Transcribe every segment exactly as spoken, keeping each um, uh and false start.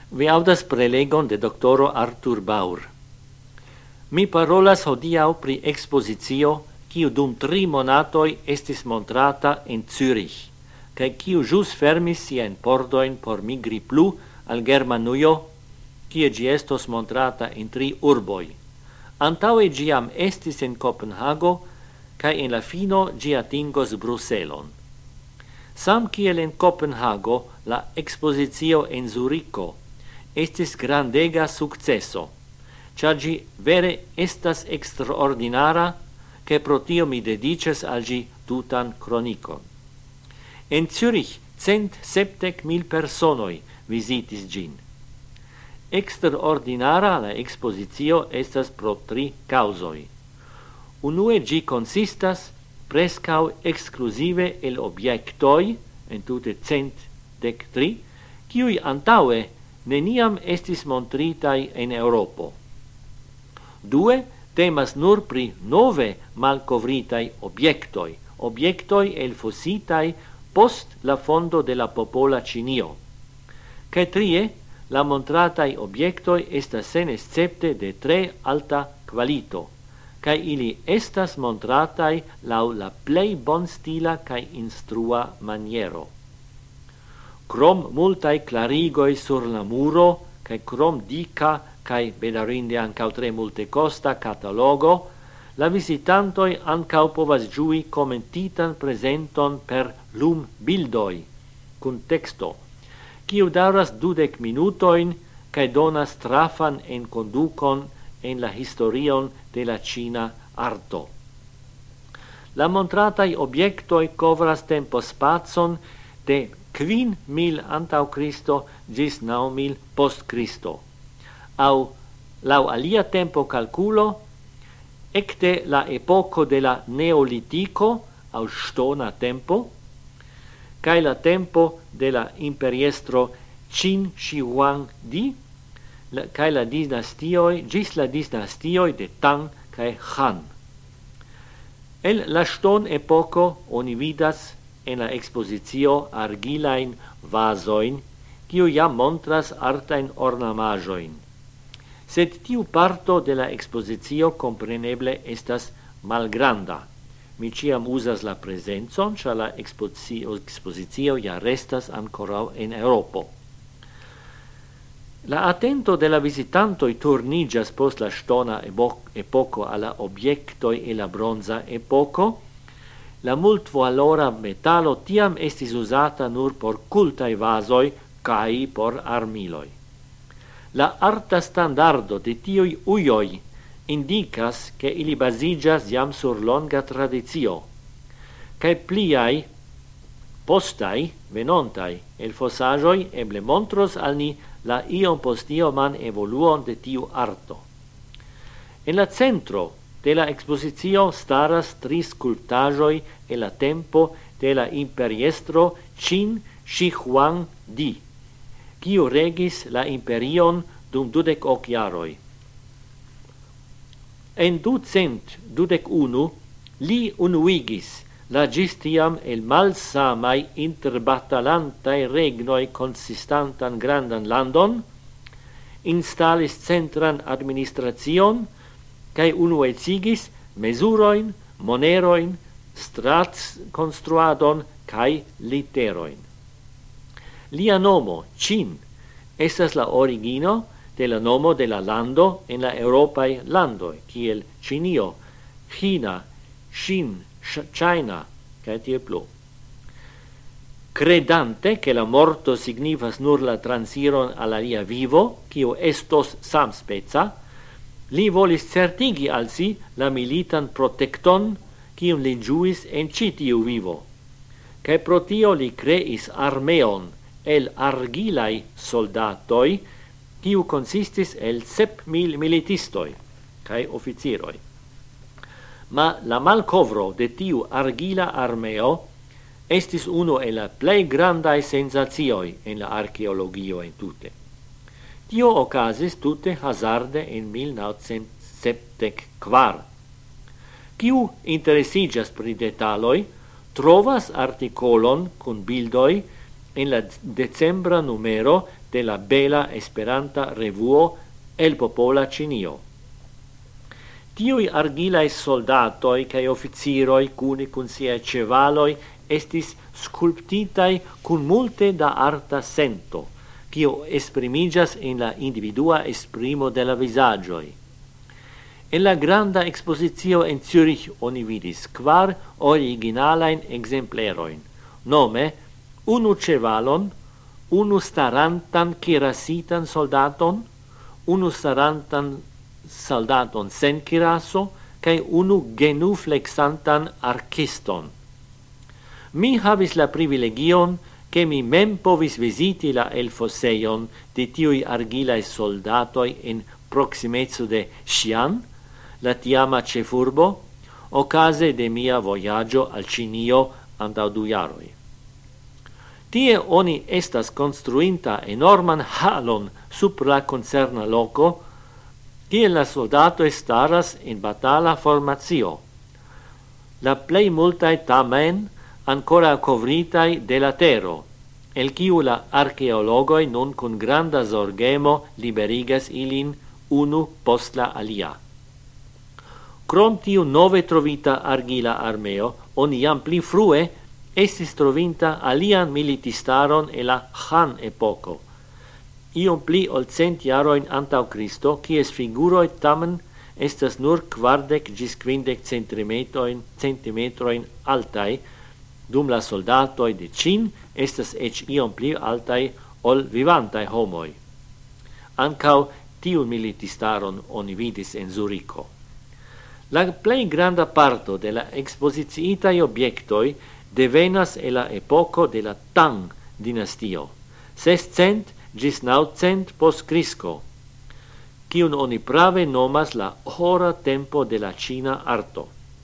Vi audas prelegon de doctoro Arthur Baur. Mi parolas hodiau pri expositio, kiu dum tri monatoi estis montrata en Zürich, kai kiu jus fermis sian pordoin por migri plu al Germanujo, kie gi estos montrata en tri urboi. Antaue giam estis en Copenhago, kai en la fino gi atingos Bruselon. Sam kiel en Copenhago, la expositio en Zurico estis grandega successo, char gi vere estas extraordinara, che pro tio mi dedices al gi tutan chronicon. En Zürich cent septec mil personoi visitis gin. Extraordinara la expositio estas pro tri causoi. Unue gi consistas prescau exclusive el obiectoi, en tute cent dec tri, kiui antaue neniam estis montritai en Europo. Due, temas nur pri nove malcovritai obiectoi, obiectoi elfositai post la fondo de la popola Cinio. Cae trie, la montratai obiectoi estas sen escepte de tre alta qualito, cae ili estas montratai lau la plei bon stila cae instrua maniero. Crom multae clarigoi sur la muro, cae crom dica, cae bedarinde ancau tre multe costa catalogo, la visitantoi ancau povas giui commentitan presenton per lum bildoi, cun texto, quiu daras dudec minutoin, cae donas trafan en conducon en la historion de la Cina arto. La montratai obiectoi covras tempo spazon de quin mil antau Cristo gis nau mil post Cristo. Au, lau alia tempo calculo, ecte la epoco de la Neolitico, au stona tempo, cae la tempo de la imperiestro Qin Shi Huang Di, la, cae la dinastioi, gis la dinastioi de Tang cae Han. El la ston epoco oni vidas en la expositio argilain vasoin, kiu ja montras artain ornamajoin. Sed tiu parto de la expositio compreneble estas malgranda. Mi ciam usas la presenzon, cia la expositio, expositio ja restas ancora en Europo. La attento de la visitantoi turnigas post la stona epoco alla obiectoi e la bronza epoco. La multvalora metalo tiam estis usata nur por cultae vasoi cae por armiloi. La arta standardo de tiui uioi indicas che ili basigas jam sur longa tradizio, cae pliai postai, venontai, el fossagioi eble montros al ni la ion postioman evoluon de tiu arto. En la centro de la expositio staras tri sculptagioi e la tempo de la imperiestro Qin Shi Huang Di, quiu regis la imperion dum dudec hoc jaroi. En ducent dudec unu, li unuigis la gistiam el malsamai interbatalantai regnoi consistantan grandan landon, instalis centran administration, cae unuecigis mesuroin, moneroin, strats construadon, cae literoin. Lia nomo, Qin, estas la origino de la nomo de la lando en la Europae landoi, kiel Cinio, China, Xin, China, cae tie plu. Credante che la morto signifas nur la transiron al alia vivo, quio estos samspeza, li volis certigi al si la militan protecton quium li giuis en citiu vivo, cae pro tio li creis armeon el argilai soldatoi, quiu consistis el sep mil militistoi, cae officieroi. Ma la malcovro de tiu argila armeo estis uno e la plei grandae sensatioi en la archeologio en tute. Tio ocasis tute hazarde en mil naŭcent sepdek kvar. Kiu interesigas pri detaloi, trovas articolon con bildoi en la decembra numero de la bela esperanta revuo el popola Cinio. Tiui argilae soldatoi cae officiroi cune cun siae cevaloi estis sculptitai cun multe da arta sento, cio esprimigas in la individua esprimo de la visagioi. En la granda expositio en Zürich oni vidis quar originalain exempleroin, nome unu cevalon, unu starantan kirasitan soldaton, unu starantan soldaton sen kiraso, cae unu genuflexantan arciston. Mi havis la privilegion che mi mem povis visiti la elfoseion de tiui argilae soldatoi in proximezzo de Xi'an, la tiama cefurbo, ocase de mia voyaggio al Cinio antau du jaroi. Tie oni estas construinta enorman halon sub la concerna loco, kie la soldato staras in batala formazio. La plei multae tamen ancora covritai de la tero, el quiu la archeologoi non con granda zorgemo liberigas ilin unu post la alia. Crom tiu nove trovita argila armeo, oni jam pli frue estis trovinta alian militistaron e la Han epoco. Iom pli ol cent jaroin antau Cristo, cies figuroi tamen estas nur quardec gis quindec centimetroin, centimetroin altai, dum la soldatoi de Cin estas ec iom pli altai ol vivantai homoi. Ancau tiun militistaron oni vidis en Zurico. La plei granda parto de la exposiciitai obiectoi devenas e la epoco de la Tang dinastio, sescent gis naucent post Crisco, cium oni prave nomas la hora tempo de la Cina arto.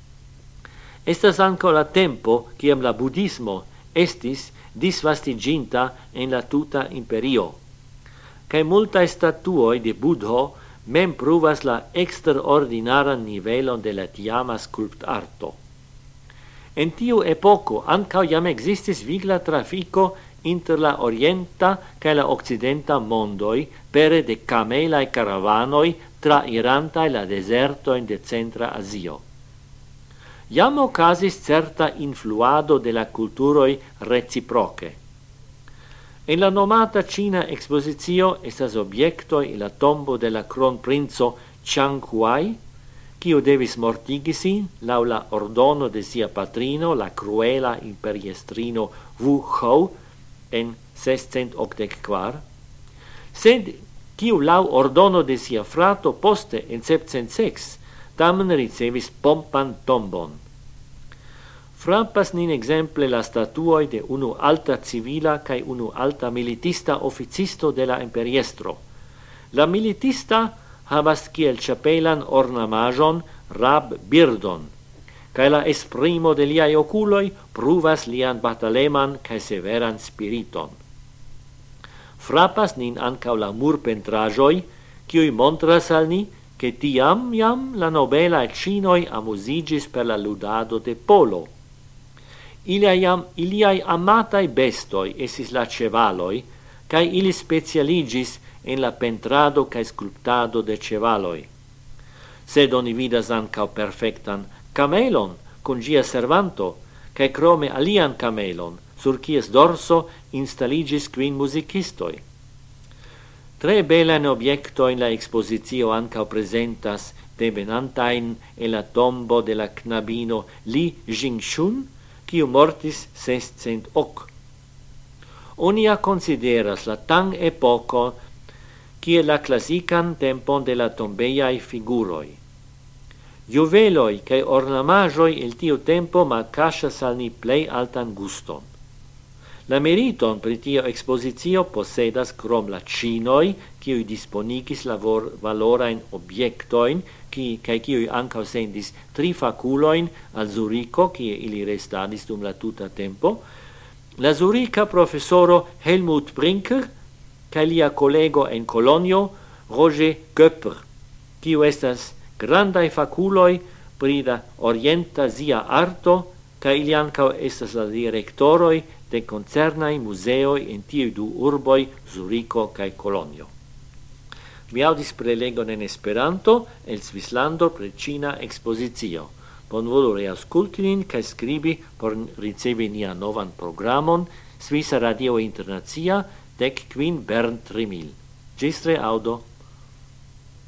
Estas anco la tempo ciam la buddhismo estis disvastiginta en la tuta imperio, cae multae statuoi de Buddho mem pruvas la extraordinaran nivelon de la tiama sculpt arto. En tiu epoco ancau jam existis vigla trafico inter la orienta cae la occidenta mondoi pere de camelae caravanoi tra irantae la desertoin de Centra Asio. Iam ocasis certa influado de la culturoi reciproce. En la nomata Cina expositio estas obiectoi la tombo de la cronprinco Chiang Huai, quiu devis mortigisi lau la ordono de sia patrino, la cruela imperiestrino Wu Hou, en sescent octec quar, sed quiu lau ordono de sia frato poste en septcent sex, tamen ricevis pompan tombon. Frappas nin exemple la statuoi de unu alta civila cae unu alta militista officisto de la imperiestro. La militista havas kiel chapelan ornamajon rab birdon, cae la esprimo de liai oculoi pruvas lian bataleman cae severan spiriton. Frappas nin ancau la murpentrajoi, quiui montras al ni che tiam iam la nobela e cinoi amusigis per la ludado de polo. Iliam, iliai amatai bestoi esis la cevaloi, cae ili specialigis en la pentrado cae sculptado de cevaloi. Sed oni vidas ancau perfectan camelon con gia servanto, cae crome alian camelon, sur cies dorso installigis quin musicistoi. Tre belan obiecto in la expositio ancau presentas devenantain e la tombo de la knabino Li Jingshun, quiu mortis sescent hoc. Onia consideras la Tang epoco kie la classican tempon de la tombeiae figuroi. Juveloi cae ornamajoi il tiu tempo malcascias al ni plei altan guston. La meriton pri tio expositio posedas crom la cinoi, quiui disponigis la valorain obiectoin, qui cae quiui ancau sendis tri faculoin al Zurico, quie ili restadis dum la tuta tempo, la Zurica professoro Helmut Brinker, cae lia collego en Colonio, Roger Köpper, quiu estas grandai faculoi pri la orienta zia arto, ca ili ancao estas la directoroi de concernai museoi in tiu du urboi Zurico cae Colonio. Mi audis prelegon en Esperanto el Svislando pre Cina expositio. Bonvolu reausculti nin cae scribi por ricevi nia novan programon Svisa Radio Internazia dec quin Bern trimil. Gistre audo.